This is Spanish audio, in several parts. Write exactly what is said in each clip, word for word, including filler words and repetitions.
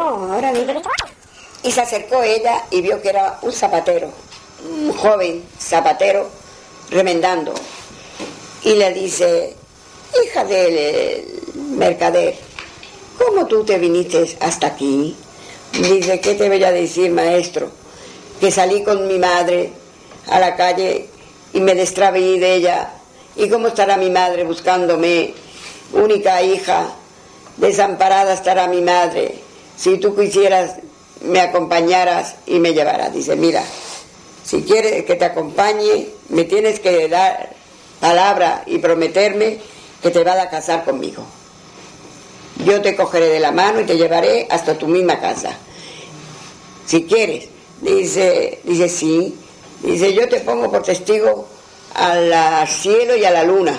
no, ahora ni... Y se acercó ella y vio que era un zapatero, un joven zapatero, remendando. Y le dice, hija del mercader, ¿cómo tú te viniste hasta aquí? Dice, ¿qué te voy a decir, maestro? Que salí con mi madre a la calle y me destraví de ella. ¿Y cómo estará mi madre buscándome? Única hija, desamparada estará mi madre. Si tú quisieras, me acompañaras y me llevaras. Dice, mira, si quieres que te acompañe, me tienes que dar palabra y prometerme que te vas a casar conmigo. Yo te cogeré de la mano y te llevaré hasta tu misma casa. Si quieres. Dice, dice sí. Dice, yo te pongo por testigo al cielo y a la luna,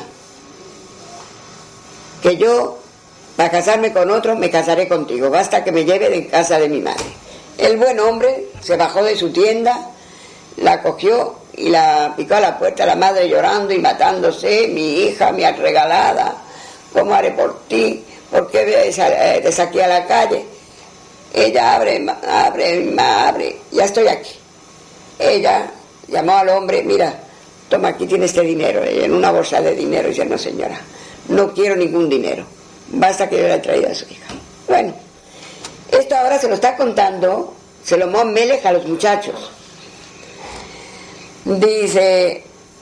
que yo, para casarme con otro, me casaré contigo. Basta que me lleve de casa de mi madre. El buen hombre se bajó de su tienda, la cogió y la picó a la puerta, la madre llorando y matándose. Mi hija, mi regalada, ¿cómo haré por ti? ¿Por qué te saqué a la calle? Ella, abre, abre, abre, ya estoy aquí. Ella llamó al hombre, mira, toma, aquí tiene este dinero, en una bolsa de dinero. Y dice, no señora, no quiero ningún dinero, basta que yo le haya traído a su hija. Bueno, esto ahora se lo está contando Salomón Melech a los muchachos. Dice,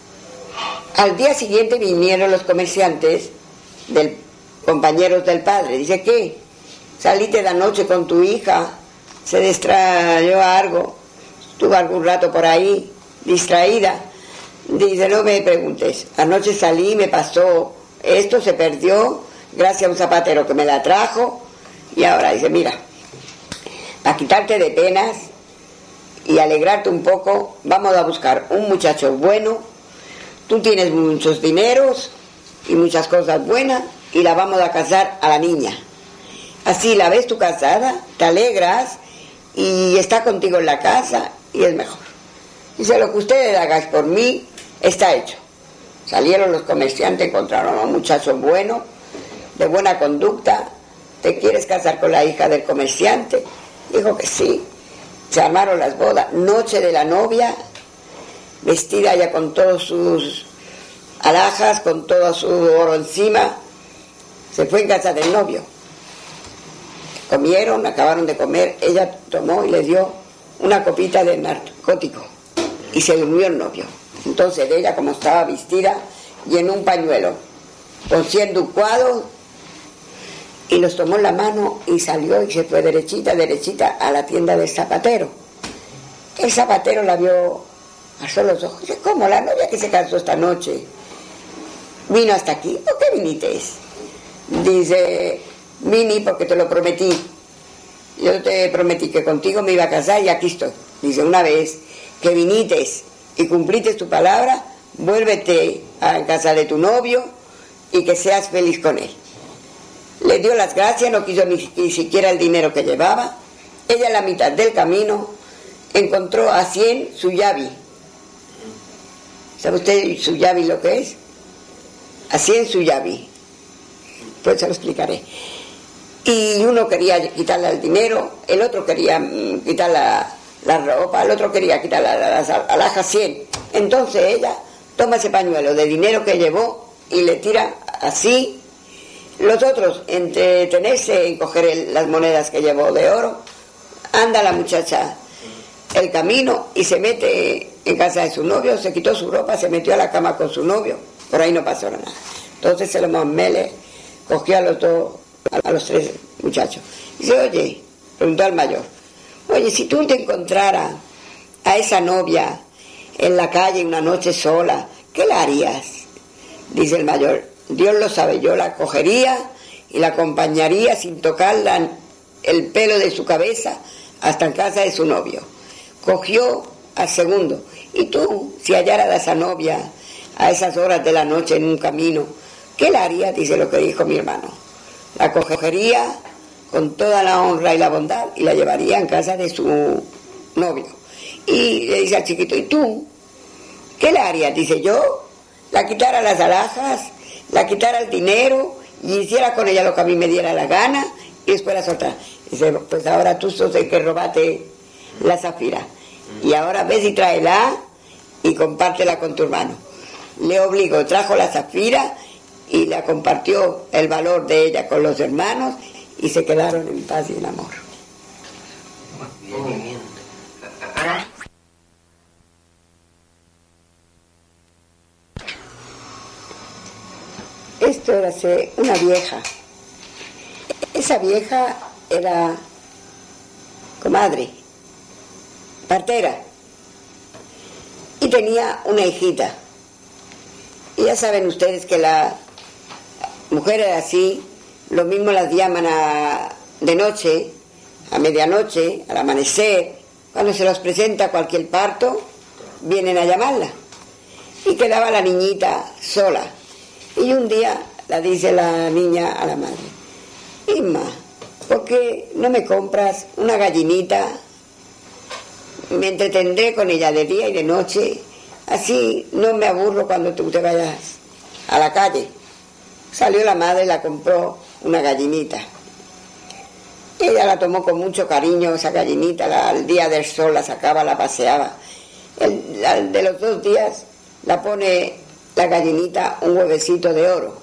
al día siguiente vinieron los comerciantes del compañeros del padre. Dice, ¿qué? Saliste de anoche con tu hija, se distrayó algo, estuvo algún rato por ahí, distraída. Dice, no me preguntes, anoche salí, me pasó esto, se perdió, gracias a un zapatero que me la trajo, y ahora dice, mira, para quitarte de penas y alegrarte un poco, vamos a buscar un muchacho bueno, tú tienes muchos dineros y muchas cosas buenas, y la vamos a casar a la niña. Así la ves tú casada, te alegras y está contigo en la casa y es mejor. Dice, lo que ustedes hagáis por mí está hecho. Salieron los comerciantes, encontraron a un muchacho bueno, de buena conducta. ¿Te quieres casar con la hija del comerciante? Dijo que sí. Se armaron las bodas, noche de la novia, vestida ya con todos sus alhajas, con todo su oro encima. Se fue en casa del novio. Comieron, acabaron de comer, ella tomó y le dio una copita de narcótico y se durmió el novio. Entonces ella, como estaba vestida, llenó un pañuelo con cien ducados y los tomó en la mano y salió y se fue derechita, derechita a la tienda del zapatero. El zapatero la vio, alzó los ojos, dice, ¿cómo? La novia que se casó esta noche vino hasta aquí. ¿Por qué viniste? Dice, vine porque te lo prometí. Yo te prometí que contigo me iba a casar y aquí estoy. Dice, una vez que viniste y cumpliste tu palabra, vuélvete a casa de tu novio y que seas feliz con él. Le dio las gracias, no quiso ni, ni siquiera el dinero que llevaba. Ella en la mitad del camino encontró a cien suyavi. ¿Sabe usted suyavi lo que es? A cien suyavi. Pues se lo explicaré. Y uno quería quitarle el dinero, el otro quería mm, quitar la, la ropa, el otro quería quitar la, la, las alhajas cien. Entonces ella toma ese pañuelo de dinero que llevó y le tira así. Los otros, entretenerse en coger el, las monedas que llevó de oro, anda la muchacha el camino y se mete en casa de su novio, se quitó su ropa, se metió a la cama con su novio, por ahí no pasó nada. Entonces Salomón Melech cogió a los dos, a los tres muchachos. Y dice, oye, preguntó al mayor, oye, si tú te encontraras a esa novia en la calle una noche sola, ¿qué la harías? Dice el mayor, Dios lo sabe, yo la cogería y la acompañaría sin tocarla el pelo de su cabeza hasta en casa de su novio. Cogió al segundo, y tú, si hallaras a esa novia a esas horas de la noche en un camino, ¿qué la haría? Dice lo que dijo mi hermano. La cogería con toda la honra y la bondad y la llevaría en casa de su novio. Y le dice al chiquito, ¿y tú? ¿Qué le harías? Dice, yo la quitara las alhajas, la quitara el dinero y hiciera con ella lo que a mí me diera la gana y después la soltara. Dice, pues ahora tú sos el que robaste la zafira. Y ahora ves y tráela y compártela con tu hermano. Le obligó, trajo la zafira y la compartió el valor de ella con los hermanos y se quedaron en paz y en amor. Bien, bien, bien. Esto era una vieja. Esa vieja era comadre, partera, y tenía una hijita. Y ya saben ustedes que las mujeres así, lo mismo las llaman a, de noche, a medianoche, al amanecer, cuando se los presenta cualquier parto, vienen a llamarla. Y quedaba la niñita sola. Y un día la dice la niña a la madre, Inma, ¿por qué no me compras una gallinita? Me entretendré con ella de día y de noche, así no me aburro cuando tú te vayas a la calle. Salió la madre y la compró una gallinita. Ella la tomó con mucho cariño, esa gallinita, la, al día del sol la sacaba, la paseaba. El, la, de los dos días la pone la gallinita un huevecito de oro.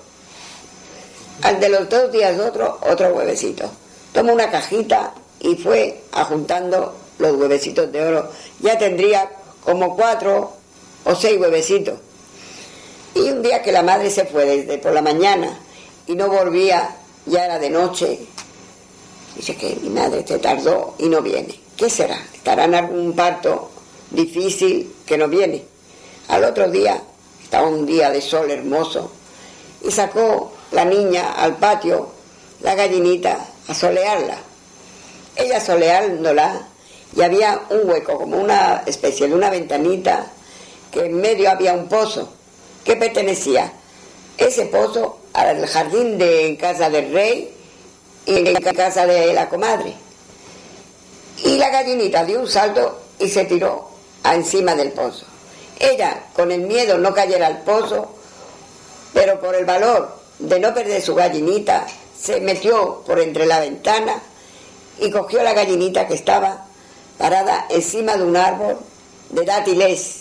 Al de los dos días otro, otro huevecito. Tomó una cajita y fue ajuntando los huevecitos de oro. Ya tendría como cuatro o seis huevecitos. Y un día que la madre se fue desde por la mañana y no volvía, ya era de noche, dice que mi madre se tardó y no viene. ¿Qué será? ¿Estará en algún parto difícil que no viene? Al otro día, estaba un día de sol hermoso, y sacó la niña al patio la gallinita a solearla. Ella soleándola, y había un hueco, como una especie de una ventanita, que en medio había un pozo, que pertenecía ese pozo al jardín de casa del rey y en casa de la comadre. Y la gallinita dio un salto y se tiró encima del pozo. Ella, con el miedo no cayera al pozo, pero por el valor de no perder su gallinita, se metió por entre la ventana y cogió la gallinita que estaba parada encima de un árbol de dátiles.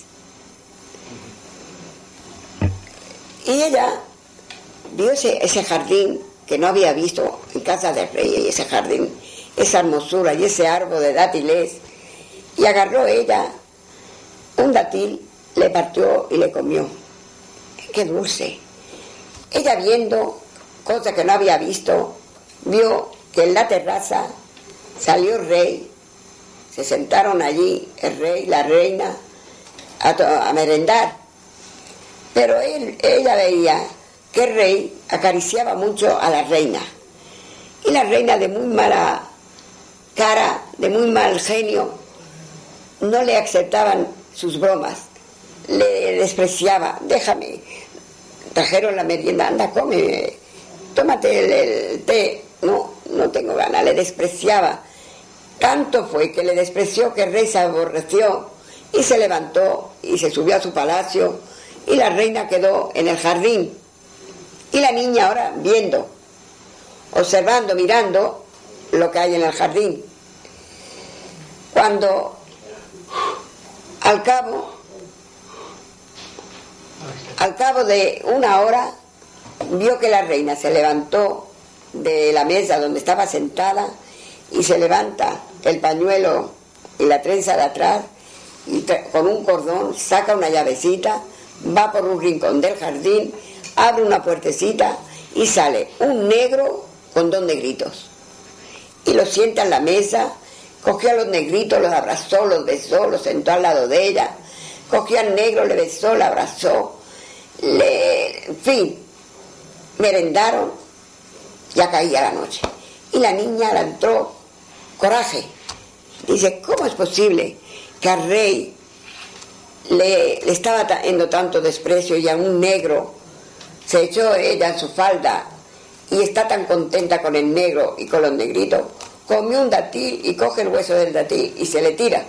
Y ella vio ese, ese jardín que no había visto en casa del rey, y ese jardín, esa hermosura y ese árbol de dátiles, y agarró ella un dátil, le partió y le comió. ¡Qué dulce! Ella, viendo cosa que no había visto, vio que en la terraza salió el rey, se sentaron allí el rey, la reina, a, to- a merendar. Pero él, ella veía que el rey acariciaba mucho a la reina. Y la reina, de muy mala cara, de muy mal genio, no le aceptaban sus bromas, le despreciaba. Déjame, trajeron la merienda, anda, come, tómate el, el té. No, no tengo ganas, le despreciaba. Tanto fue que le despreció que el rey se aborreció y se levantó y se subió a su palacio, y la reina quedó en el jardín. Y la niña ahora viendo, observando, mirando lo que hay en el jardín. Cuando al cabo, al cabo de una hora, vio que la reina se levantó de la mesa donde estaba sentada y se levanta el pañuelo y la trenza de atrás y con un cordón saca una llavecita, va por un rincón del jardín, abre una puertecita y sale un negro con dos negritos. Y los sienta en la mesa, cogió a los negritos, los abrazó, los besó, los sentó al lado de ella, cogió al negro, le besó, le abrazó, le, en fin, merendaron, ya caía la noche. Y la niña le entró coraje. Dice, ¿cómo es posible que al rey le, le estaba trayendo tanto desprecio y a un negro se echó ella en su falda y está tan contenta con el negro y con los negritos? Comió un dátil y coge el hueso del dátil y se le tira.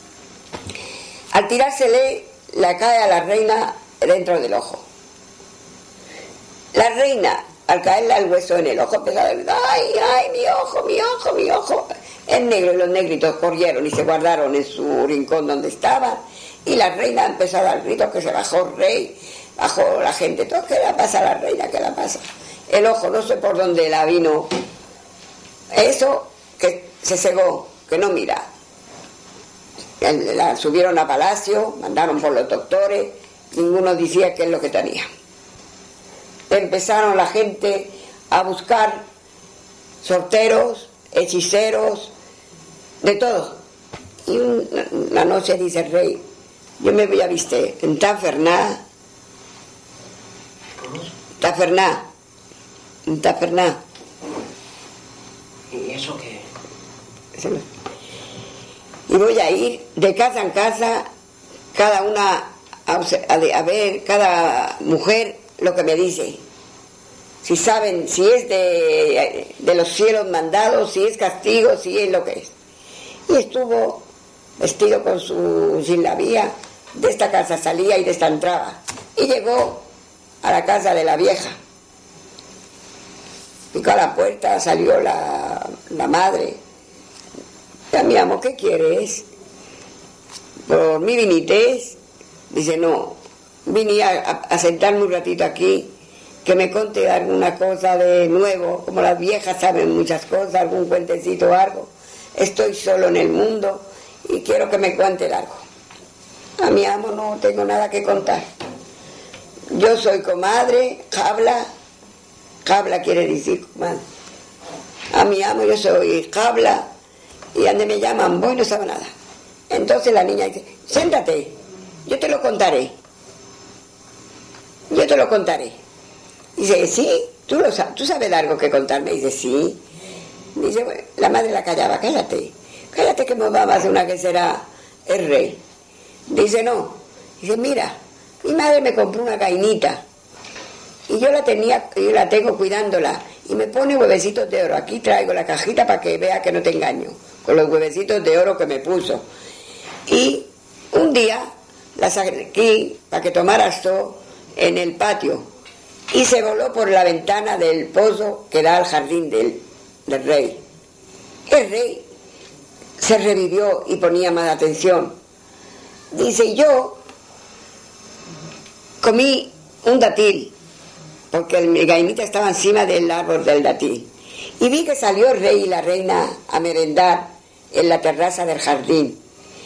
Al tirársele, le cae a la reina dentro del ojo. La reina, al caerle el hueso en el ojo, empezó a decir, ¡ay, ay, mi ojo, mi ojo, mi ojo! El negro y los negritos corrieron y se guardaron en su rincón donde estaban, y la reina empezó a dar gritos que se bajó el rey, bajó la gente, todo, ¿qué la pasa a la reina? ¿Qué la pasa? El ojo, no sé por dónde la vino, eso, que se cegó, que no mira. La subieron a palacio, mandaron por los doctores, ninguno decía qué es lo que tenía. Empezaron la gente a buscar sorteros, hechiceros, de todo. Y una noche dice el rey, yo me voy a vestir en taferná, taferná, en taferná. ¿Y eso qué? Y voy a ir de casa en casa, cada una a, a, a ver, cada mujer lo que me dice. Si saben, si es de, de los cielos mandados, si es castigo, si es lo que es. Y estuvo vestido con su gilabía, de esta casa salía y de esta entraba. Y llegó a la casa de la vieja. Picó a la puerta, salió la, la madre. Ya, mi amo, ¿qué quieres? ¿Por mí vinites? Dice, no, vine a, a, a sentarme un ratito aquí, que me conte alguna cosa de nuevo, como las viejas saben muchas cosas, algún cuentecito o algo. Estoy solo en el mundo y quiero que me cuente algo. A mi amo no tengo nada que contar. Yo soy comadre, Jabla, Jabla quiere decir comadre. A mi amo yo soy Jabla, y donde me llaman voy no sabe nada. Entonces la niña dice, siéntate, yo te lo contaré. Yo te lo contaré. Dice, sí, ¿tú, lo sabes, ¿tú sabes algo que contarme? Dice, sí. Dice, bueno, la madre la callaba, cállate, cállate que me va a hacer una que será el rey. Dice, no. Dice, mira, mi madre me compró una gainita y yo la tenía, yo la tengo cuidándola y me pone huevecitos de oro. Aquí traigo la cajita para que vea que no te engaño, con los huevecitos de oro que me puso. Y un día la saqué aquí para que tomaras todo en el patio y se voló por la ventana del pozo que da al jardín del, del rey. El rey se revivió y ponía más atención. Dice, yo comí un dátil, porque mi gainita estaba encima del árbol del dátil, y vi que salió el rey y la reina a merendar en la terraza del jardín,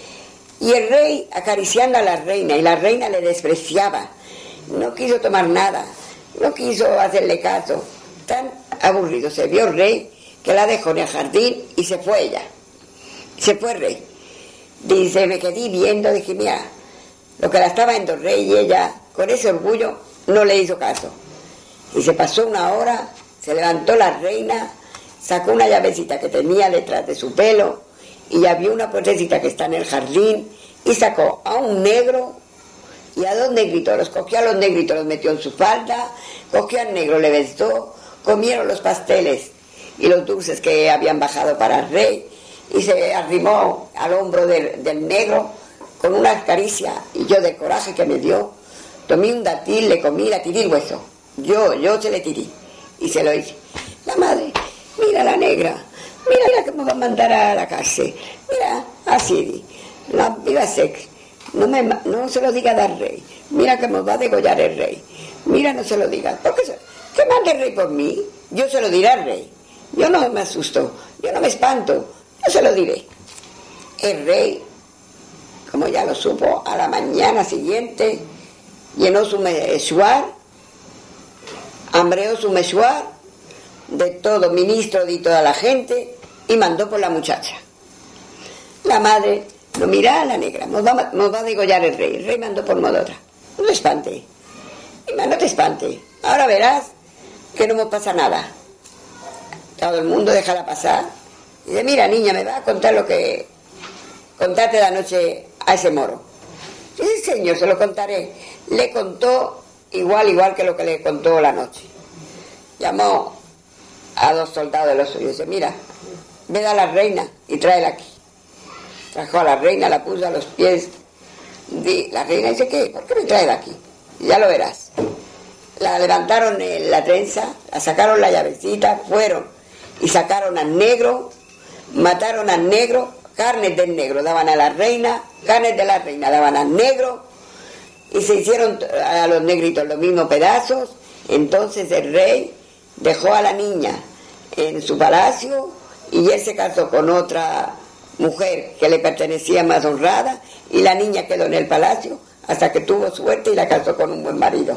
y el rey acariciando a la reina, y la reina le despreciaba, no quiso tomar nada, no quiso hacerle caso. Tan aburrido se vio el rey que la dejó en el jardín y se fue ella, se fue el rey. Dice, me quedé viendo, dije, mira, lo que la estaba viendo el rey, y ella, con ese orgullo, no le hizo caso. Y se pasó una hora, se levantó la reina, sacó una llavecita que tenía detrás de su pelo, y ya vio una puertecita que está en el jardín, y sacó a un negro y a dos negritos, los cogió a los negritos, los metió en su falda, cogió al negro, le besó, comieron los pasteles y los dulces que habían bajado para el rey, y se arrimó al hombro del, del negro con una caricia, y yo del coraje que me dio, tomé un dátil, le comí, la tiré el hueso, yo, yo se le tiré, y se lo hice. La madre, mira la negra, mira, mira que me va a mandar a la cárcel, mira, así, la viva sex, no, me, no se lo diga al rey, mira que me va a degollar el rey, mira, no se lo diga, porque se, que mande el rey por mí, yo se lo diré al rey, yo no me asusto, yo no me espanto, yo se lo diré. El rey, como ya lo supo, a la mañana siguiente llenó su meshwar, hambreó su meshwar de todo ministro y toda la gente y mandó por la muchacha. La madre lo mira a la negra, nos va, nos va a degollar el rey. El rey mandó por otra. No te espante, no te espante, ahora verás que no me pasa nada. Todo el mundo déjala pasar. Y dice, mira niña, me va a contar lo que contaste la noche a ese moro. Sí, señor, se lo contaré. Le contó igual, igual que lo que le contó la noche. Llamó a dos soldados de los suyos y dice, mira, ve a la reina y tráela aquí. Trajo a la reina, la puso a los pies. La reina dice, ¿qué? ¿Por qué me trae aquí? Y ya lo verás. la levantaron en la trenza, la sacaron la llavecita, fueron y sacaron al negro, mataron al negro, carnes del negro daban a la reina, carnes de la reina daban al negro, y se hicieron a los negritos los mismos pedazos. Entonces el rey dejó a la niña en su palacio y él se casó con otra mujer que le pertenecía más honrada, y la niña quedó en el palacio hasta que tuvo suerte y la casó con un buen marido.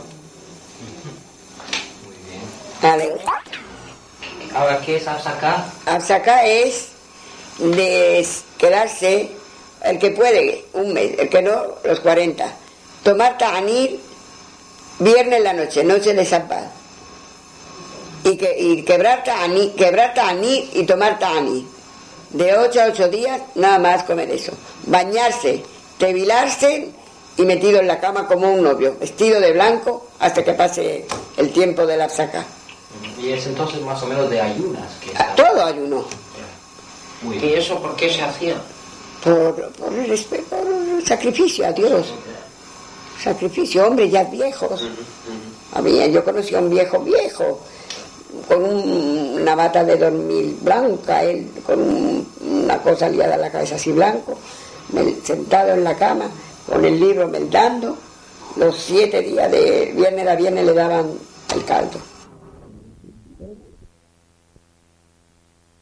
Muy bien. Ahora, ¿qué es Absaká? Absaká es de quedarse, el que puede, un mes, el que no, los cuarenta. Tomar ta'anir viernes en la noche, noche de Sabbat. Y, que, y quebrar ta'anir, quebrar ta'anir y tomar ta'anir. De ocho a ocho días, nada más comer eso. Bañarse, tevilarse y metido en la cama como un novio, vestido de blanco hasta que pase el tiempo de la Absaká. Y es entonces más o menos de ayunas. Que está... Todo ayuno. Muy bien. ¿Y eso por qué se hacía? Por, por, el, por el sacrificio a Dios. Sacrificio, hombres ya viejos. Uh-huh, uh-huh. A mí, yo conocí a un viejo viejo, con un, una bata de dormir blanca, él con un, una cosa liada a la cabeza así blanco, me, sentado en la cama, con el libro meditando. Los siete días de viernes a viernes le daban el caldo.